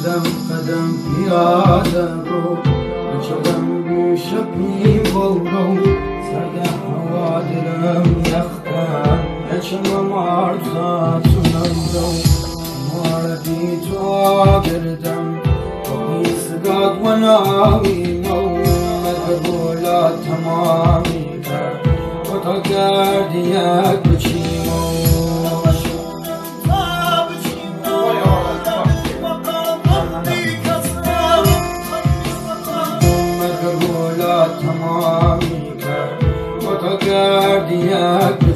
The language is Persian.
قدم قدم پیاده رو بچدم گوش پیمال رو سرد هوا دلم یختن اچم مرزاتونم رو ماردی تو گردم و پیسگاد و ناوی مو مدبولا تمامی کرد و تا گردی یک بچیمو تمامی کرد و تا گردی یک